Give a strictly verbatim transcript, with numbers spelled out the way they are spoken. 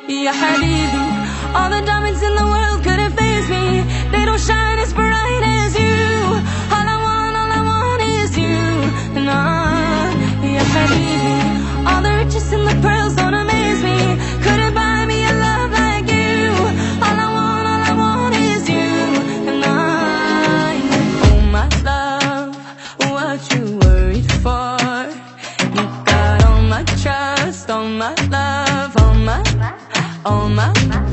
Ya habibi, all the diamonds in the world couldn't faze me. They don't shine as bright as you. All I want, all I want is you. Nah, ya habibi, all the riches and the pearls don't amaze me. Couldn't buy me a love like you. All I want, all I want is you. Nah, oh my love, what you worried for? You got all my trust, all my love, all my all my